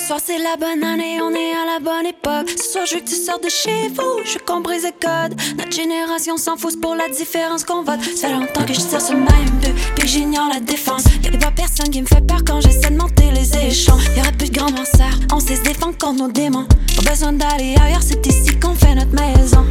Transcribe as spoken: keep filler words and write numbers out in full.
soir c'est la bonne année, on est à la bonne époque. Ce soir je veux que tu sortes de chez vous, je qu'on brise le code. Notre génération s'en fout, c'est pour la différence qu'on vote. Ça fait longtemps que je tire sur ma M deux, puis que j'ignore la défense. Y'a pas personne qui me fait peur quand j'essaie de monter les échelons. Y'aura plus de grands mensards, on sait se défendre contre nos démons. Pas besoin d'aller ailleurs, c'est ici qu'on fait notre maison.